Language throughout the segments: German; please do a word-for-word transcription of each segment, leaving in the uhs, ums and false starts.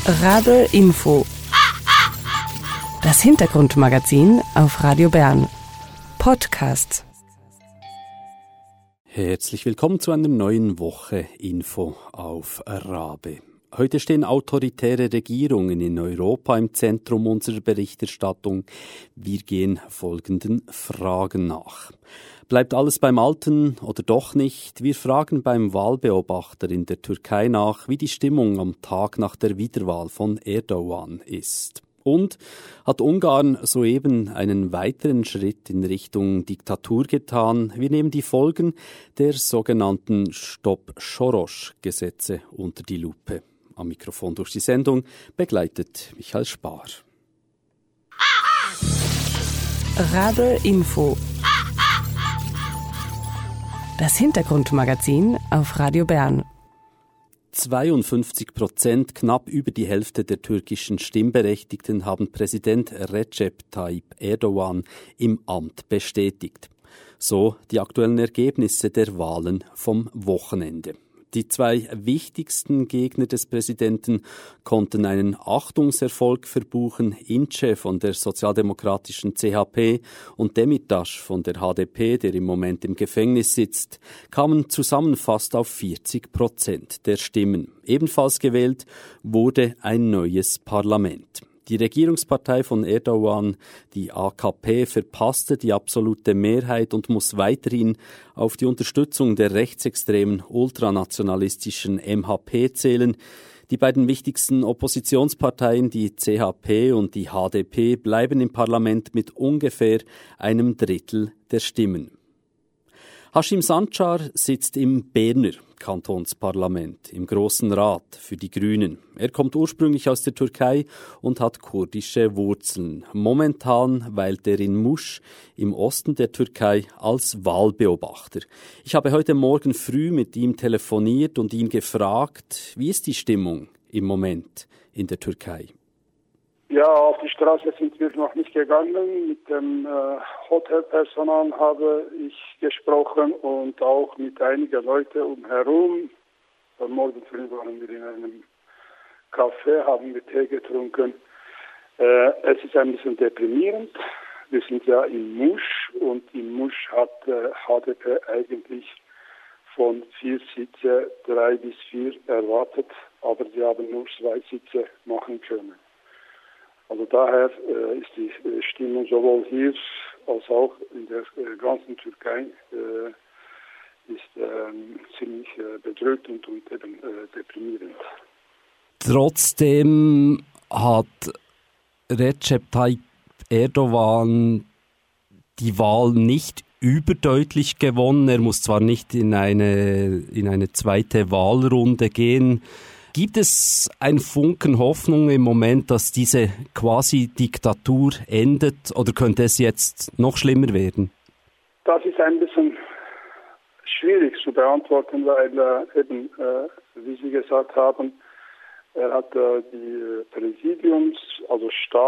Radl Info. Das Hintergrundmagazin auf Radio Bern. Podcast. Herzlich willkommen zu einer neuen Woche Info auf Rabe. Heute stehen autoritäre Regierungen in Europa im Zentrum unserer Berichterstattung. Wir gehen folgenden Fragen nach. Bleibt alles beim Alten oder doch nicht? Wir fragen beim Wahlbeobachter in der Türkei nach, wie die Stimmung am Tag nach der Wiederwahl von Erdoğan ist. Und hat Ungarn soeben einen weiteren Schritt in Richtung Diktatur getan? Wir nehmen die Folgen der sogenannten Stop-Soros-Gesetze unter die Lupe. Am Mikrofon durch die Sendung begleitet Michael Spar. Radl Info. Das Hintergrundmagazin auf Radio Bern. zweiundfünfzig Prozent, knapp über die Hälfte der türkischen Stimmberechtigten haben Präsident Recep Tayyip Erdoğan im Amt bestätigt. So die aktuellen Ergebnisse der Wahlen vom Wochenende. Die zwei wichtigsten Gegner des Präsidenten konnten einen Achtungserfolg verbuchen. İnce von der sozialdemokratischen C H P und Demirtaş von der H D P, der im Moment im Gefängnis sitzt, kamen zusammen fast auf vierzig Prozent der Stimmen. Ebenfalls gewählt wurde ein neues Parlament. Die Regierungspartei von Erdoğan, die A K P, verpasste die absolute Mehrheit und muss weiterhin auf die Unterstützung der rechtsextremen ultranationalistischen M H P zählen. Die beiden wichtigsten Oppositionsparteien, die C H P und die H D P, bleiben im Parlament mit ungefähr einem Drittel der Stimmen. Haşim Sancar sitzt im Berner Kantonsparlament, im Grossen Rat für die Grünen. Er kommt ursprünglich aus der Türkei und hat kurdische Wurzeln. Momentan weilt er in Muş im Osten der Türkei als Wahlbeobachter. Ich habe heute Morgen früh mit ihm telefoniert und ihn gefragt, wie ist die Stimmung im Moment in der Türkei? Ja, auf die Straße sind wir noch nicht gegangen. Mit dem äh, Hotelpersonal habe ich gesprochen und auch mit einigen Leuten umherum. Am Morgen früh waren wir in einem Café, haben wir Tee getrunken. Äh, es ist ein bisschen deprimierend. Wir sind ja in Muş und in Muş hat äh, H D P eigentlich von vier Sitze drei bis vier erwartet, aber sie haben nur zwei Sitze machen können. Also daher äh, ist die äh, Stimmung sowohl hier als auch in der äh, ganzen Türkei äh, ist äh, ziemlich äh, bedrückt und, und eben äh, deprimierend. Trotzdem hat Recep Tayyip Erdoğan die Wahl nicht überdeutlich gewonnen. Er muss zwar nicht in eine, in eine zweite Wahlrunde gehen. Gibt es ein Funken Hoffnung im Moment, dass diese Quasi-Diktatur endet, oder könnte es jetzt noch schlimmer werden? Das ist ein bisschen schwierig zu beantworten, weil äh, eben, äh, wie Sie gesagt haben, er hat äh, die Präsidiums-, also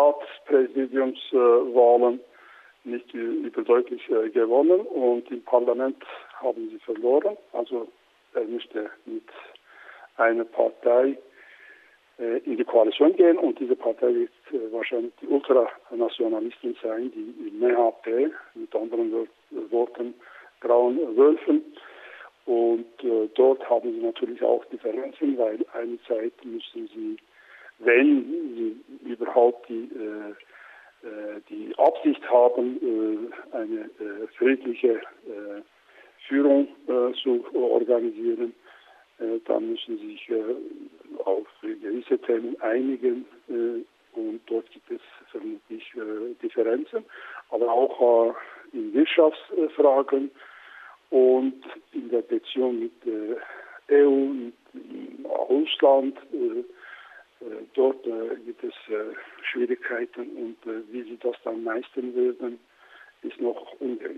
Staatspräsidiumswahlen äh, nicht überdeutlich äh, gewonnen und im Parlament haben sie verloren. Also er müsste mit eine Partei äh, in die Koalition gehen und diese Partei wird äh, wahrscheinlich die Ultranationalisten sein, die M H P, mit anderen Worten Grauen Wölfen. Und äh, dort haben sie natürlich auch Differenzen, weil eine Zeit müssen sie, wenn sie überhaupt die, äh, äh, die Absicht haben, äh, eine äh, friedliche äh, Führung äh, zu organisieren, dann müssen sie sich äh, auf gewisse Themen einigen äh, und dort gibt es vermutlich äh, Differenzen, aber auch äh, in Wirtschaftsfragen und in der Beziehung mit der E U, mit Russland. Äh, äh, dort äh, gibt es äh, Schwierigkeiten und äh, wie sie das dann meistern würden, ist noch ungewiss.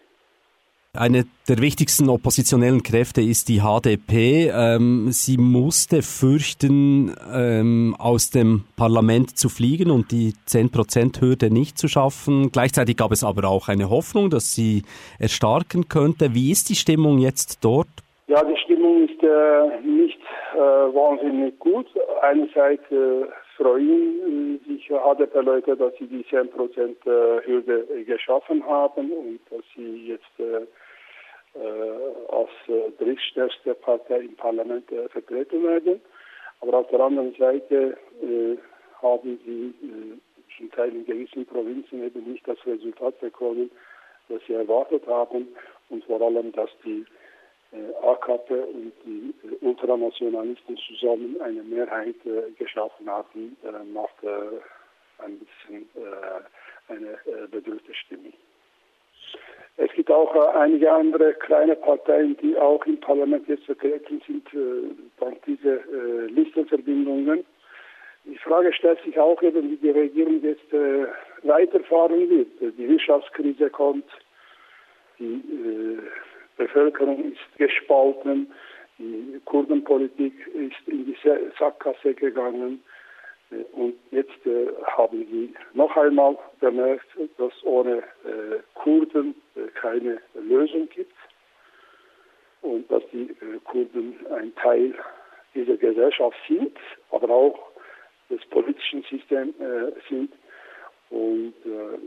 Eine der wichtigsten oppositionellen Kräfte ist die H D P. Ähm, sie musste fürchten, ähm, aus dem Parlament zu fliegen und die zehn Prozent Hürde nicht zu schaffen. Gleichzeitig gab es aber auch eine Hoffnung, dass sie erstarken könnte. Wie ist die Stimmung jetzt dort? Ja, die Stimmung ist äh, nicht äh, wahnsinnig gut. Einerseits äh, freuen äh, sich A D P-Leute, dass sie die zehn Prozent äh, Hürde äh, geschaffen haben und dass sie jetzt äh, äh, als äh, drittstärkste Partei im Parlament äh, vertreten werden. Aber auf der anderen Seite äh, haben sie äh, zum Teil in gewissen Provinzen eben nicht das Resultat bekommen, das sie erwartet haben, und vor allem, dass die A K P und die Ultranationalisten zusammen eine Mehrheit äh, geschaffen haben, äh, macht äh, ein bisschen äh, eine äh, bedrückte Stimmung. Es gibt auch äh, einige andere kleine Parteien, die auch im Parlament jetzt vertreten sind, äh, dank dieser äh, Listenverbindungen. Die Frage stellt sich auch eben, wie die Regierung jetzt äh, weiterfahren wird. Die Wirtschaftskrise kommt, die äh, Bevölkerung ist gespalten, die Kurdenpolitik ist in die Sackgasse gegangen und jetzt äh, haben sie noch einmal bemerkt, dass ohne äh, Kurden äh, keine Lösung gibt und dass die äh, Kurden ein Teil dieser Gesellschaft sind, aber auch des politischen Systems äh, sind und äh,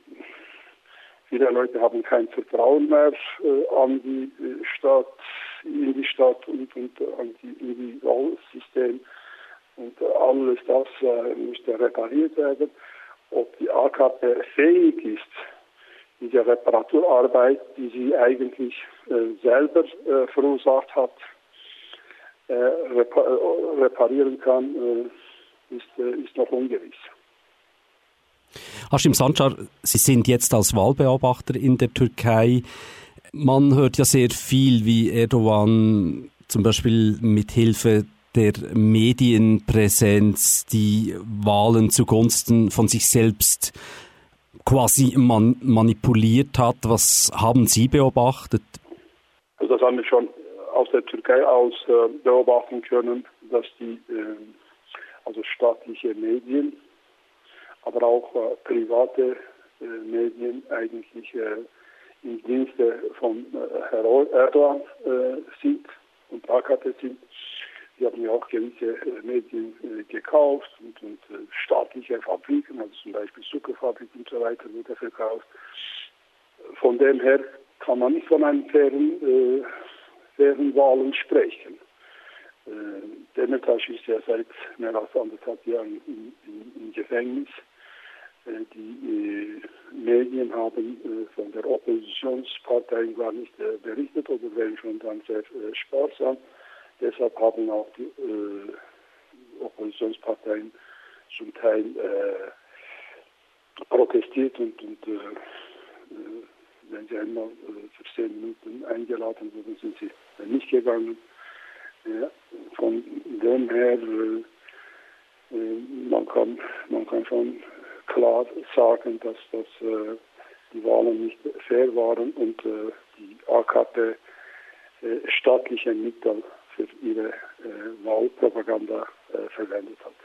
viele Leute haben kein Vertrauen mehr äh, an die äh, Stadt, in die Stadt und, und äh, an die Individualsystem. Und äh, alles das äh, müsste repariert werden. Ob die A K P fähig ist, diese Reparaturarbeit, die sie eigentlich äh, selber äh, verursacht hat, äh, repa reparieren kann, äh, ist, äh, ist noch ungewiss. Haşim Sancar, Sie sind jetzt als Wahlbeobachter in der Türkei. Man hört ja sehr viel, wie Erdogan zum Beispiel mit Hilfe der Medienpräsenz die Wahlen zugunsten von sich selbst quasi man manipuliert hat. Was haben Sie beobachtet? Also das haben wir schon aus der Türkei aus äh, beobachten können, dass die äh, also staatliche Medien, aber auch äh, private äh, Medien eigentlich äh, im Dienste von äh, Herr Erdogan äh, sind und A K P sind. Sie haben ja auch gewisse äh, Medien äh, gekauft und, und äh, staatliche Fabriken, also zum Beispiel Zuckerfabriken und so weiter, wurde verkauft. Von dem her kann man nicht von einem fairen, äh, fairen Wahlen sprechen. Äh, Demirtaş ist ja seit mehr als anderthalb Jahren im, im, im Gefängnis. Die äh, Medien haben äh, von der Oppositionspartei gar nicht äh, berichtet oder wenn schon dann sehr äh, sparsam. Deshalb haben auch die äh, Oppositionsparteien zum Teil äh, protestiert und, und äh, äh, wenn sie einmal äh, für zehn Minuten eingeladen wurden, sind sie äh, nicht gegangen. Ja, von dem her, äh, äh, man kann, man kann schon klar sagen, dass das, äh, die Wahlen nicht fair waren und äh, die A K P äh, staatliche Mittel für ihre äh, Wahlpropaganda äh, verwendet hat.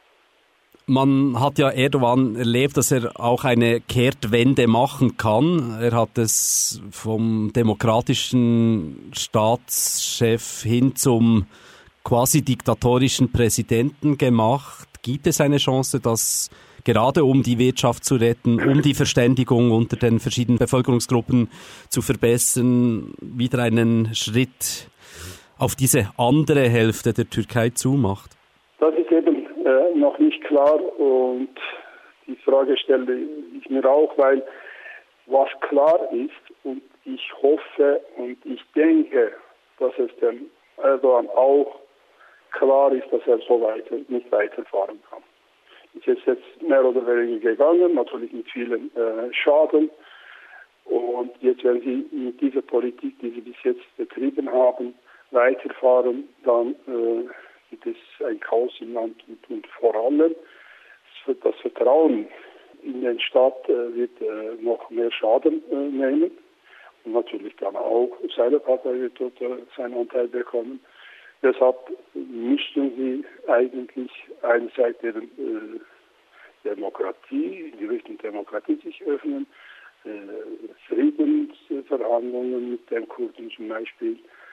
Man hat ja Erdogan erlebt, dass er auch eine Kehrtwende machen kann. Er hat es vom demokratischen Staatschef hin zum quasi diktatorischen Präsidenten gemacht. Gibt es eine Chance, dass gerade um die Wirtschaft zu retten, um die Verständigung unter den verschiedenen Bevölkerungsgruppen zu verbessern, wieder einen Schritt auf diese andere Hälfte der Türkei zumacht? Das ist eben äh, noch nicht klar und die Frage stelle ich mir auch, weil was klar ist und ich hoffe und ich denke, dass es dem Erdogan auch klar ist, dass er so weiter nicht weiterfahren kann. Ist jetzt, jetzt mehr oder weniger gegangen, natürlich mit vielen äh, Schaden. Und jetzt, wenn Sie mit dieser Politik, die Sie bis jetzt betrieben haben, weiterfahren, dann äh, gibt es ein Chaos im Land und, und vor allem das Vertrauen in den Staat äh, wird äh, noch mehr Schaden äh, nehmen. Und natürlich dann auch seine Partei wird dort äh, seinen Anteil bekommen. Deshalb müssten sie eigentlich einerseits deren äh, Demokratie, die Richtung Demokratie sich öffnen, äh, Friedensverhandlungen mit den Kurden zum Beispiel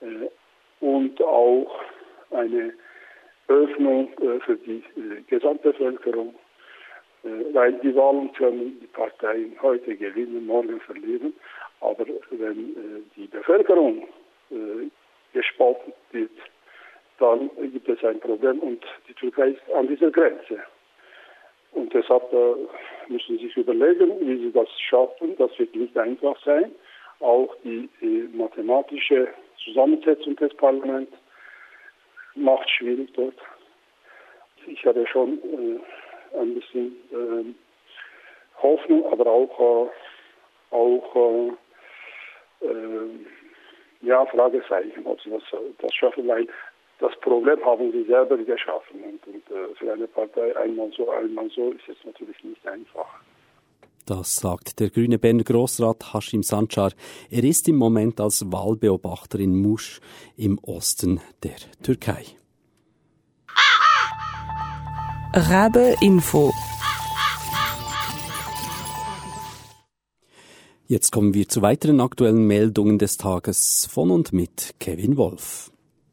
äh, und auch eine Öffnung äh, für die äh, Gesamtbevölkerung, äh, weil die Wahlen können die Parteien heute gewinnen, morgen verlieren, aber wenn äh, die Bevölkerung äh, gespalten wird, dann gibt es ein Problem und die Türkei ist an dieser Grenze. Und deshalb äh, müssen Sie sich überlegen, wie Sie das schaffen. Das wird nicht einfach sein. Auch die, die mathematische Zusammensetzung des Parlaments macht schwierig dort. Ich habe schon äh, ein bisschen äh, Hoffnung, aber auch, äh, auch äh, äh, ja, Fragezeichen, ob Sie das, das schaffen, weil das Problem haben sie selber geschaffen. Und, und äh, für eine Partei einmal so, einmal so ist es natürlich nicht einfach. Das sagt der grüne Berner Grossrat Haşim Sancar. Er ist im Moment als Wahlbeobachter in Muş im Osten der Türkei. Rabe Info. Jetzt kommen wir zu weiteren aktuellen Meldungen des Tages von und mit Kevin Wolf.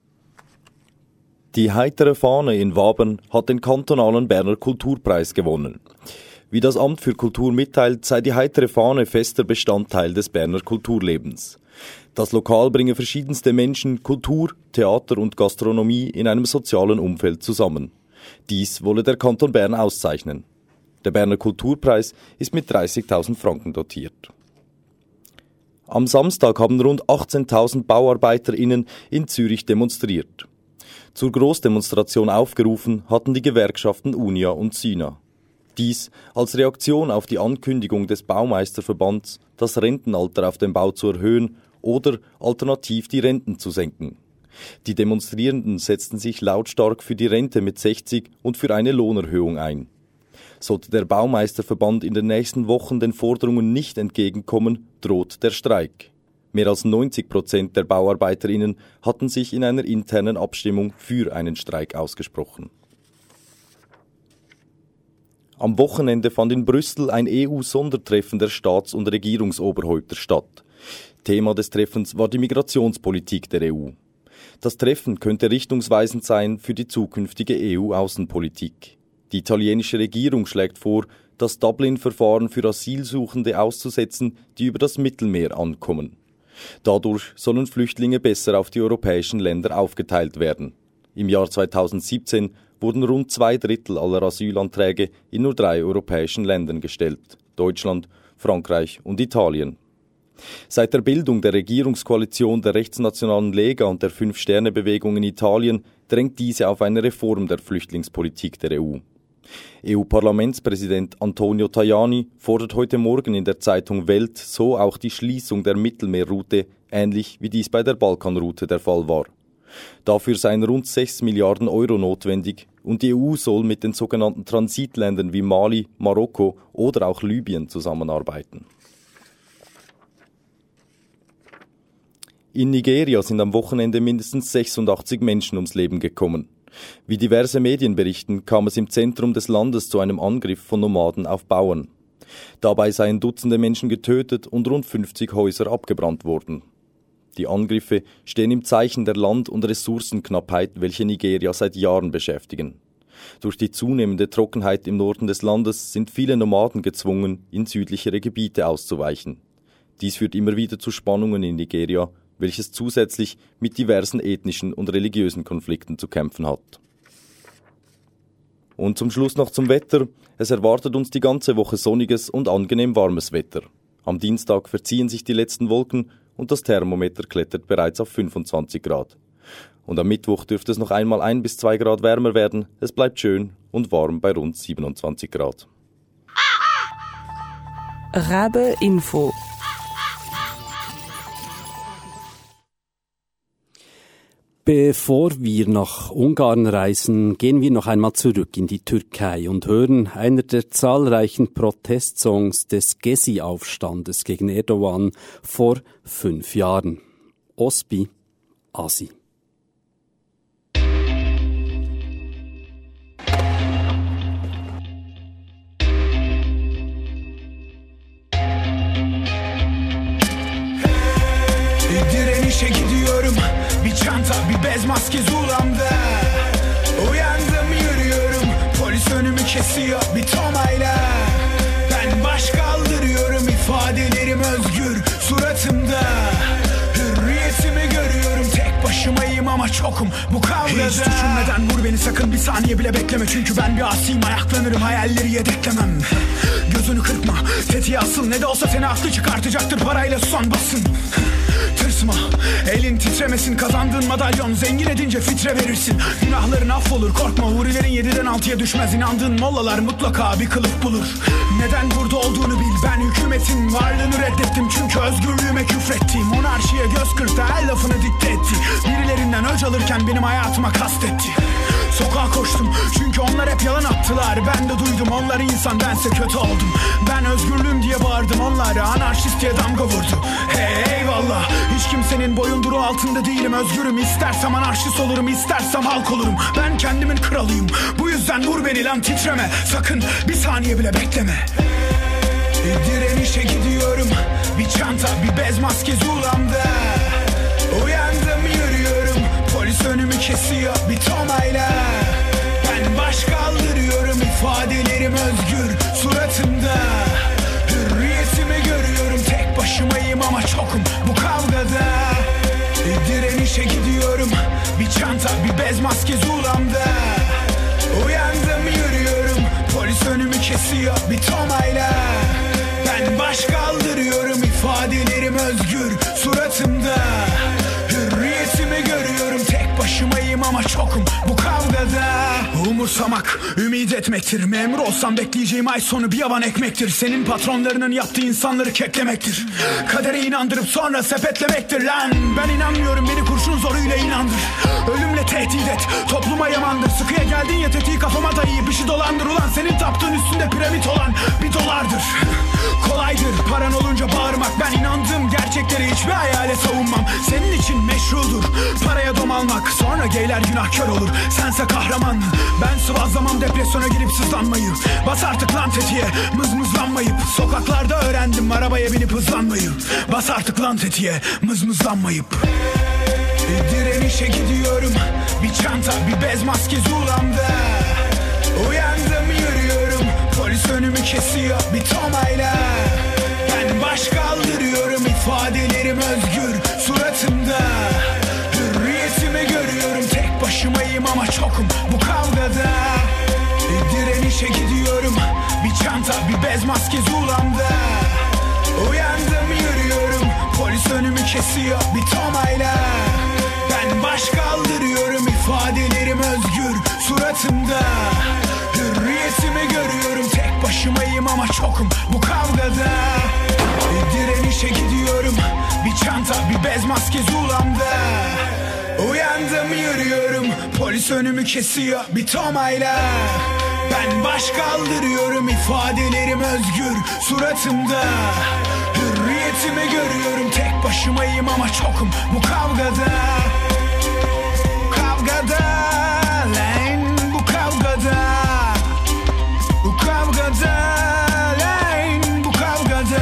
Die heitere Fahne in Waben hat den kantonalen Berner Kulturpreis gewonnen. Wie das Amt für Kultur mitteilt, sei die heitere Fahne fester Bestandteil des Berner Kulturlebens. Das Lokal bringe verschiedenste Menschen, Kultur, Theater und Gastronomie in einem sozialen Umfeld zusammen. Dies wolle der Kanton Bern auszeichnen. Der Berner Kulturpreis ist mit dreißigtausend Franken dotiert. Am Samstag haben rund achtzehntausend BauarbeiterInnen in Zürich demonstriert. Zur Großdemonstration aufgerufen hatten die Gewerkschaften Unia und Syna. Dies als Reaktion auf die Ankündigung des Baumeisterverbands, das Rentenalter auf dem Bau zu erhöhen oder alternativ die Renten zu senken. Die Demonstrierenden setzten sich lautstark für die Rente mit sechzig und für eine Lohnerhöhung ein. Sollte der Baumeisterverband in den nächsten Wochen den Forderungen nicht entgegenkommen, droht der Streik. Mehr als neunzig Prozent der BauarbeiterInnen hatten sich in einer internen Abstimmung für einen Streik ausgesprochen. Am Wochenende fand in Brüssel ein E U-Sondertreffen der Staats- und Regierungsoberhäupter statt. Thema des Treffens war die Migrationspolitik der E U. Das Treffen könnte richtungsweisend sein für die zukünftige E U-Außenpolitik. Die italienische Regierung schlägt vor, das Dublin-Verfahren für Asylsuchende auszusetzen, die über das Mittelmeer ankommen. Dadurch sollen Flüchtlinge besser auf die europäischen Länder aufgeteilt werden. Im Jahr zweitausendsiebzehn wurden rund zwei Drittel aller Asylanträge in nur drei europäischen Ländern gestellt: Deutschland, Frankreich und Italien. Seit der Bildung der Regierungskoalition der rechtsnationalen Lega und der Fünf-Sterne-Bewegung in Italien drängt diese auf eine Reform der Flüchtlingspolitik der E U. E U-Parlamentspräsident Antonio Tajani fordert heute Morgen in der Zeitung Welt so auch die Schließung der Mittelmeerroute, ähnlich wie dies bei der Balkanroute der Fall war. Dafür seien rund sechs Milliarden Euro notwendig und die E U soll mit den sogenannten Transitländern wie Mali, Marokko oder auch Libyen zusammenarbeiten. In Nigeria sind am Wochenende mindestens sechsundachtzig Menschen ums Leben gekommen. Wie diverse Medien berichten, kam es im Zentrum des Landes zu einem Angriff von Nomaden auf Bauern. Dabei seien Dutzende Menschen getötet und rund fünfzig Häuser abgebrannt worden. Die Angriffe stehen im Zeichen der Land- und Ressourcenknappheit, welche Nigeria seit Jahren beschäftigen. Durch die zunehmende Trockenheit im Norden des Landes sind viele Nomaden gezwungen, in südlichere Gebiete auszuweichen. Dies führt immer wieder zu Spannungen in Nigeria, welches zusätzlich mit diversen ethnischen und religiösen Konflikten zu kämpfen hat. Und zum Schluss noch zum Wetter. Es erwartet uns die ganze Woche sonniges und angenehm warmes Wetter. Am Dienstag verziehen sich die letzten Wolken und das Thermometer klettert bereits auf fünfundzwanzig Grad. Und am Mittwoch dürfte es noch einmal ein bis zwei Grad wärmer werden. Es bleibt schön und warm bei rund siebenundzwanzig Grad. Rabe Info. Bevor wir nach Ungarn reisen, gehen wir noch einmal zurück in die Türkei und hören einer der zahlreichen Protestsongs des Gezi-Aufstandes gegen Erdogan vor fünf Jahren. Osbi, Asi. Direnişe gidiyorum, bez maske zulamda. Uyandım yürüyorum, polis önümü kesiyor bir tomayla. Ben baş kaldırıyorum, ifadelerim özgür suratımda. Hürriyetimi görüyorum, tek başımayım ama çokum bu kavgada. Hiç düşünmeden vur beni, sakın bir saniye bile bekleme. Çünkü ben bir asiyim, ayaklanırım, hayalleri yedeklemem. Gözünü kırpma, tetiğe asıl, ne de olsa seni haklı çıkartacaktır parayla son basın. Tırsma, elin titremesin, kazandığın madalyon zengin edince fitre verirsin. Günahların affolur, korkma, hurilerin yediden altıya düşmez. İnandığın mollalar mutlaka bir kılıf bulur. Neden burada olduğunu bil, ben hükümetin varlığını reddettim. Çünkü özgürlüğüme küfrettim. Monarşiye göz kırptı, her lafını dikte etti. Birilerinden öc alırken benim hayatıma kastetti. Sokağa koştum çünkü onlar hep yalan attılar. Ben de duydum onlar insan, bense kötü oldum. Ben özgürlüğüm diye bağırdım, onlar anarşist diye damga vurdu. Hey eyvallah, hiç kimsenin boyunduruğu altında değilim. Özgürüm, istersem anarşist olurum, istersem halk olurum. Ben kendimin kralıyım, bu yüzden vur beni lan, titreme. Sakın bir saniye bile bekleme. Direnişe gidiyorum, bir çanta bir bez maske zulamda. Uyandım yürüyorum, polis önümü kesiyor bir tomayla. Ben baş kaldırıyorum, ifadelerim özgür suratımda. Hürriyetimi görüyorum, tek başımayım ama çokum bu kavgada. Direnişe gidiyorum, bir çanta bir bez maske zulamda. Uyandım yürüyorum, polis önümü kesiyor bir tomayla. Ben baş kaldırıyorum, ifadelerim özgür suratımda. Hürriyetimi görüyorum, tek başımayım ama çokum bu kavgada. Umursamak ümit etmektir. Memur olsam bekleyeceğim ay sonu bir yavan ekmektir. Senin patronlarının yaptığı insanları keklemektir. Kadere inandırıp sonra sepetlemektir lan. Ben inanmıyorum, beni kurşun zoruyla inandır. Ölümle tehdit et, topluma yamandır. Sıkıya geldin ya, tetiği kafama dayayıp bir şey dolandır. Ulan senin taptığın üstünde piramit olan bir dolardır. Kolaydır paran olunca bağırmak. Ben inandığım gerçekleri hiçbir hayale savunmam. Senin için meşrudur paraya dom almak. Sonra geyler günahkar olur, sense kahraman. Ben sıvazlamam depresyona girip sızlanmayı. Bas artık lan tetiğe, mızmızlanmayıp. Sokaklarda öğrendim arabaya binip hızlanmayı. Bas artık lan tetiğe, mızmızlanmayıp. Direnişe gidiyorum, bir çanta bir bez maske zulamda. Uyandım yürüyorum, polis önümü kesiyor bir tomayla. Ben baş kaldırıyorum, ifadelerim özgür suratımda. Hürriyetimi görüyorum, tek başımayım ama çokum bu kavgada. Direnişe gidiyorum, bir çanta bir bez maske zulamda. Uyandım yürüyorum, polis önümü kesiyor bir tomayla. Ben baş kaldırıyorum, ifadelerim özgür suratımda. Hürriyetimi görüyorum, tek başımayım ama çokum bu kavgada. Direnişe gidiyorum, bir çanta bir bez maske zulamda. Uyandım yürüyorum, polis önümü kesiyor bir tomayla. Ben baş kaldırıyorum, ifadelerim özgür suratımda. Hürriyetimi görüyorum, tek başımayım ama çokum bu kavgada. Kavgada lan, bu kavgada. Bu kavgada lan, bu kavgada.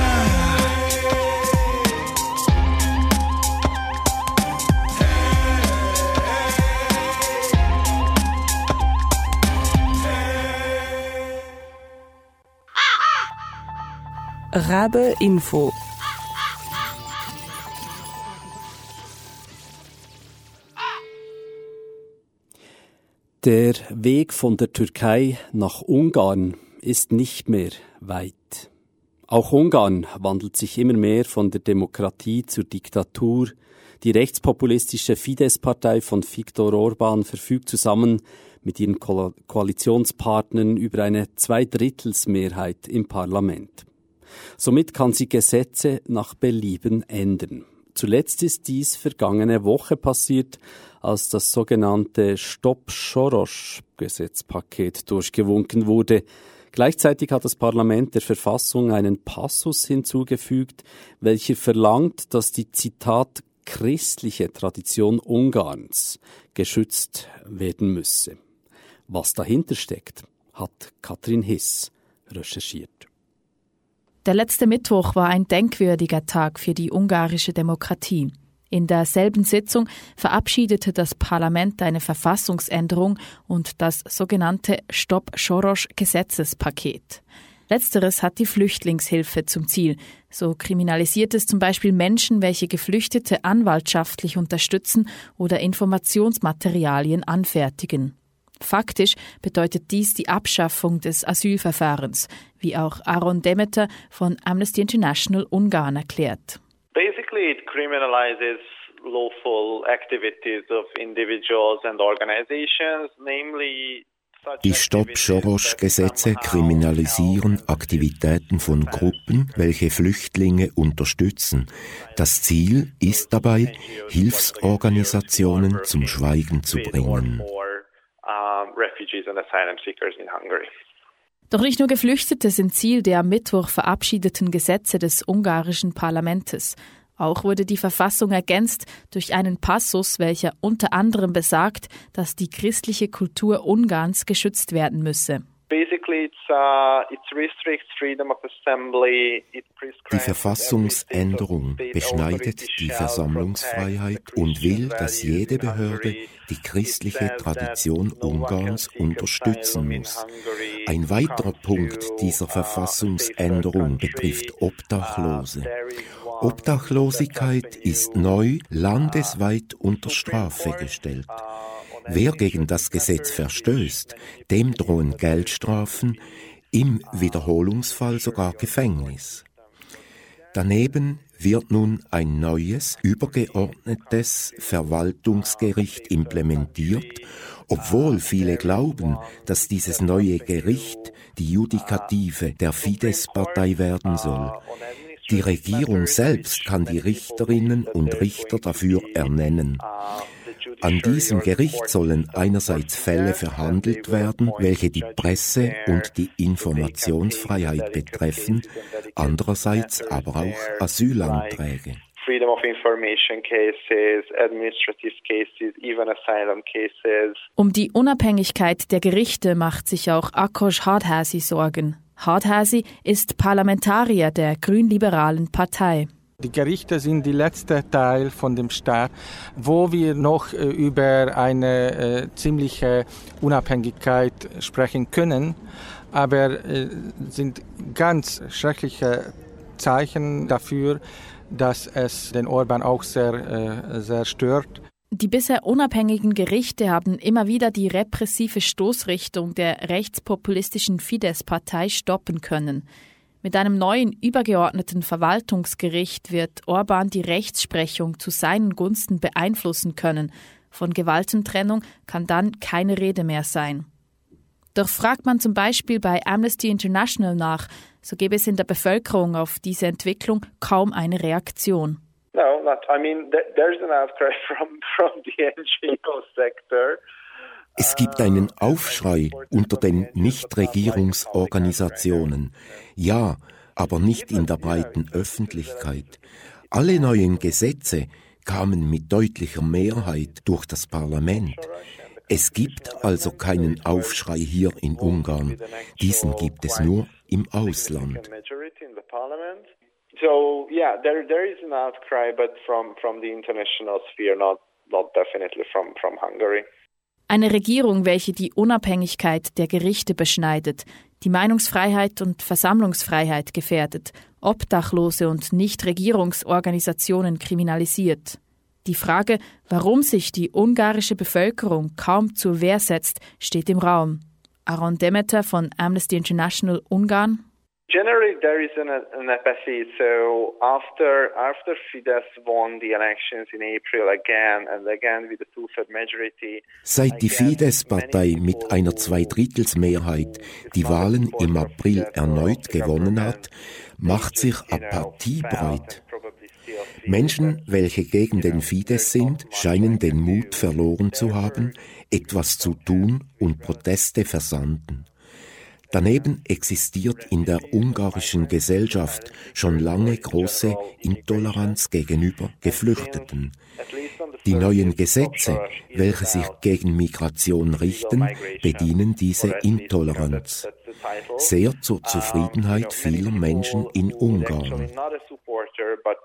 Rabe Info. Der Weg von der Türkei nach Ungarn ist nicht mehr weit. Auch Ungarn wandelt sich immer mehr von der Demokratie zur Diktatur. Die rechtspopulistische Fidesz-Partei von Viktor Orban verfügt zusammen mit ihren Ko- Koalitionspartnern über eine Zweidrittelsmehrheit im Parlament. Somit kann sie Gesetze nach Belieben ändern. Zuletzt ist dies vergangene Woche passiert, als das sogenannte Stopp-Soros-Gesetzpaket durchgewunken wurde. Gleichzeitig hat das Parlament der Verfassung einen Passus hinzugefügt, welcher verlangt, dass die, Zitat, christliche Tradition Ungarns geschützt werden müsse. Was dahinter steckt, hat Katrin Hiss recherchiert. Der letzte Mittwoch war ein denkwürdiger Tag für die ungarische Demokratie. In derselben Sitzung verabschiedete das Parlament eine Verfassungsänderung und das sogenannte Stop-Soros-Gesetzespaket. Letzteres hat die Flüchtlingshilfe zum Ziel. So kriminalisiert es zum Beispiel Menschen, welche Geflüchtete anwaltschaftlich unterstützen oder Informationsmaterialien anfertigen. Faktisch bedeutet dies die Abschaffung des Asylverfahrens, wie auch Aaron Demeter von Amnesty International Ungarn erklärt. Basically, it criminalizes lawful activities of individuals and organizations, namely Die Stop-Soros-Gesetze kriminalisieren Aktivitäten von Gruppen, welche Flüchtlinge unterstützen. Das Ziel ist dabei, Hilfsorganisationen zum Schweigen zu bringen. Doch nicht nur Geflüchtete sind Ziel der am Mittwoch verabschiedeten Gesetze des ungarischen Parlaments. Auch wurde die Verfassung ergänzt durch einen Passus, welcher unter anderem besagt, dass die christliche Kultur Ungarns geschützt werden müsse. Die Verfassungsänderung beschneidet die Versammlungsfreiheit und will, dass jede Behörde die christliche Tradition Ungarns unterstützen muss. Ein weiterer Punkt dieser Verfassungsänderung betrifft Obdachlose. Obdachlosigkeit ist neu landesweit unter Strafe gestellt. Wer gegen das Gesetz verstößt, dem drohen Geldstrafen, im Wiederholungsfall sogar Gefängnis. Daneben wird nun ein neues, übergeordnetes Verwaltungsgericht implementiert, obwohl viele glauben, dass dieses neue Gericht die Judikative der Fidesz-Partei werden soll. Die Regierung selbst kann die Richterinnen und Richter dafür ernennen. An diesem Gericht sollen einerseits Fälle verhandelt werden, welche die Presse- und die Informationsfreiheit betreffen, andererseits aber auch Asylanträge. Freedom of information cases, administrative cases, even asylum cases. Um die Unabhängigkeit der Gerichte macht sich auch Ákos Hardházy Sorgen. Hardházy ist Parlamentarier der grünliberalen Partei. Die Gerichte sind der letzte Teil von dem Staat, wo wir noch äh, über eine äh, ziemliche Unabhängigkeit sprechen können, aber äh, sind ganz schreckliche Zeichen dafür, dass es den Orbán auch sehr, äh, sehr stört. Die bisher unabhängigen Gerichte haben immer wieder die repressive Stoßrichtung der rechtspopulistischen Fidesz-Partei stoppen können. Mit einem neuen übergeordneten Verwaltungsgericht wird Orbán die Rechtsprechung zu seinen Gunsten beeinflussen können. Von Gewaltentrennung kann dann keine Rede mehr sein. Doch fragt man zum Beispiel bei Amnesty International nach, so gäbe es in der Bevölkerung auf diese Entwicklung kaum eine Reaktion. No, not. I mean, there's an outcry from from the N G O sector. Es gibt einen Aufschrei unter den Nichtregierungsorganisationen. Ja, aber nicht in der breiten Öffentlichkeit. Alle neuen Gesetze kamen mit deutlicher Mehrheit durch das Parlament. Es gibt also keinen Aufschrei hier in Ungarn. Diesen gibt es nur im Ausland. So yeah, there there is an outcry, but from from the international sphere, not not definitely from from Hungary. Eine Regierung, welche die Unabhängigkeit der Gerichte beschneidet, die Meinungsfreiheit und Versammlungsfreiheit gefährdet, Obdachlose und Nichtregierungsorganisationen kriminalisiert. Die Frage, warum sich die ungarische Bevölkerung kaum zur Wehr setzt, steht im Raum. Aaron Demeter von Amnesty International Ungarn. Generally, there is an, an apathy. So after after Fidesz won the elections in April again and again with a two-third majority. Seit die Fidesz-Partei mit einer Zweidrittelsmehrheit die Wahlen im April erneut gewonnen hat, macht sich Apathie breit. Menschen, welche gegen den Fidesz sind, scheinen den Mut verloren zu haben, etwas zu tun und Proteste versanden. Daneben existiert in der ungarischen Gesellschaft schon lange große Intoleranz gegenüber Geflüchteten. Die neuen Gesetze, welche sich gegen Migration richten, bedienen diese Intoleranz. Sehr zur Zufriedenheit vieler Menschen in Ungarn.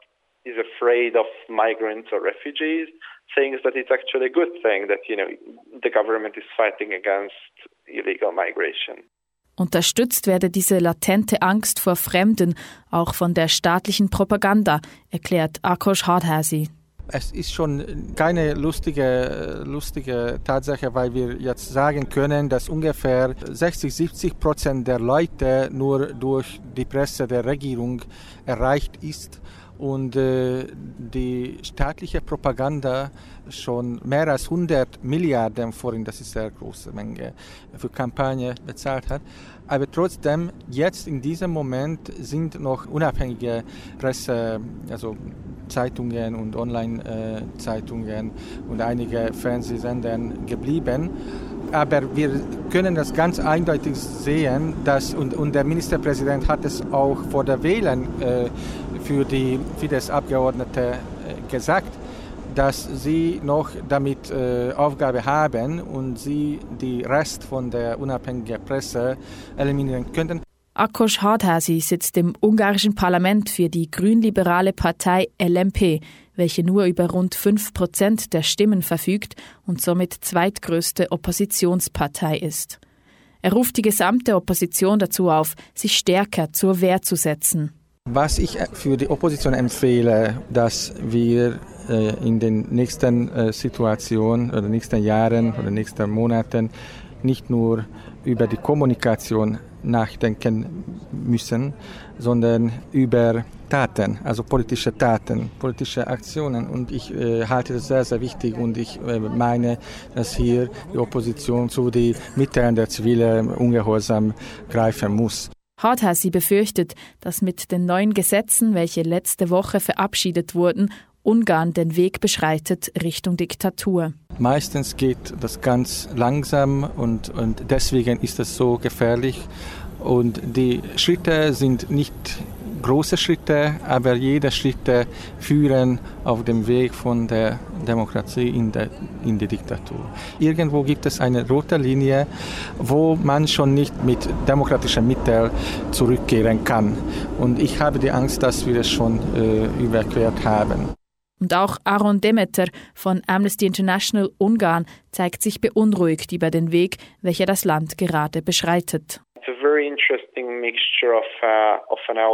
is afraid of migrants or refugees, saying that it's actually a good thing that, you know, the government is fighting against illegal migration. Unterstützt werde diese latente Angst vor Fremden auch von der staatlichen Propaganda, erklärt Ákos Hardházy. Es ist schon keine lustige, lustige Tatsache, weil wir jetzt sagen können, dass ungefähr sechzig, siebzig Prozent der Leute nur durch die Presse der Regierung erreicht ist und äh, die staatliche Propaganda schon mehr als hundert Milliarden vorhin, das ist eine sehr große Menge, für Kampagne bezahlt hat. Aber trotzdem, jetzt in diesem Moment sind noch unabhängige Presse, also Zeitungen und Online-Zeitungen und einige Fernsehsender geblieben. Aber wir können das ganz eindeutig sehen, dass, und, und der Ministerpräsident hat es auch vor der Wahlen äh, für die Fidesz-Abgeordnete äh, gesagt, dass sie noch damit äh, Aufgabe haben und sie die Rest von der unabhängigen Presse eliminieren könnten. Ákos Hardházy sitzt im ungarischen Parlament für die grünliberale Partei L M P, welche nur über rund fünf Prozent der Stimmen verfügt und somit zweitgrößte Oppositionspartei ist. Er ruft die gesamte Opposition dazu auf, sich stärker zur Wehr zu setzen. Was ich für die Opposition empfehle, dass wir äh, in den nächsten äh, Situationen oder nächsten Jahren oder nächsten Monaten nicht nur über die Kommunikation nachdenken müssen, sondern über Taten, also politische Taten, politische Aktionen. Und ich äh, halte das sehr, sehr wichtig und ich äh, meine, dass hier die Opposition zu den Mitteln der zivile Ungehorsam greifen muss. Hardházy befürchtet, dass mit den neuen Gesetzen, welche letzte Woche verabschiedet wurden, Ungarn den Weg beschreitet Richtung Diktatur. Meistens geht das ganz langsam und, und deswegen ist es so gefährlich. Und die Schritte sind nicht große Schritte, aber jede Schritte führen auf dem Weg von der Demokratie in, der, in die Diktatur. Irgendwo gibt es eine rote Linie, wo man schon nicht mit demokratischen Mitteln zurückkehren kann. Und ich habe die Angst, dass wir es schon äh, überquert haben. Und auch Áron Demeter von Amnesty International Ungarn zeigt sich beunruhigt über den Weg, welcher das Land gerade beschreitet. It's a very interesting mixture of, uh, of an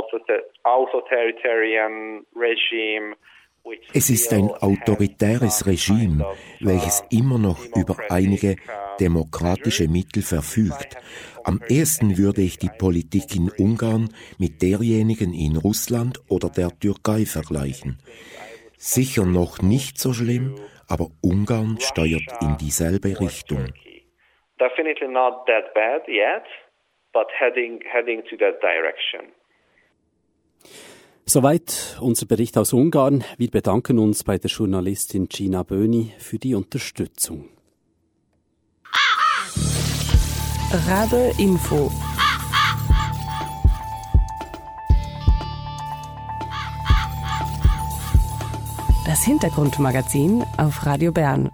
authoritarian regime. Es ist ein autoritäres Regime, welches immer noch über einige demokratische Mittel verfügt. Am ehesten würde ich die Politik in Ungarn mit derjenigen in Russland oder der Türkei vergleichen. Sicher noch nicht so schlimm, aber Ungarn steuert in dieselbe Richtung. Definitely not that bad yet, but heading heading to that direction. Soweit unser Bericht aus Ungarn. Wir bedanken uns bei der Journalistin Gina Böhni für die Unterstützung. Rabe Info. Das Hintergrundmagazin auf Radio Bern.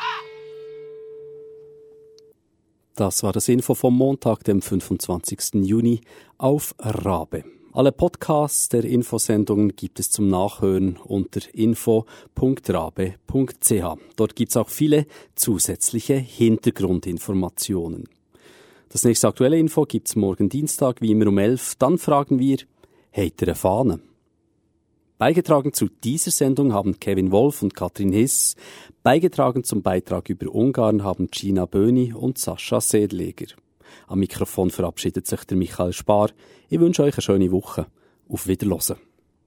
Das war das Info vom Montag, dem fünfundzwanzigsten Juni auf Rabe. Alle Podcasts der Infosendungen gibt es zum Nachhören unter info punkt rabe punkt c h. Dort gibt es auch viele zusätzliche Hintergrundinformationen. Das nächste aktuelle Info gibt es morgen Dienstag, wie immer um elf. Dann fragen wir, habt ihr eine Fahne? Beigetragen zu dieser Sendung haben Kevin Wolf und Katrin Hiss. Beigetragen zum Beitrag über Ungarn haben Gina Böhni und Sascha Sedleger. Am Mikrofon verabschiedet sich der Michael Spar. Ich wünsche euch eine schöne Woche. Auf Wiederhören.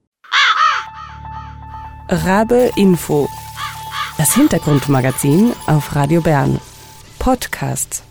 Rabe Info. Das Hintergrundmagazin auf Radio Bern. Podcasts.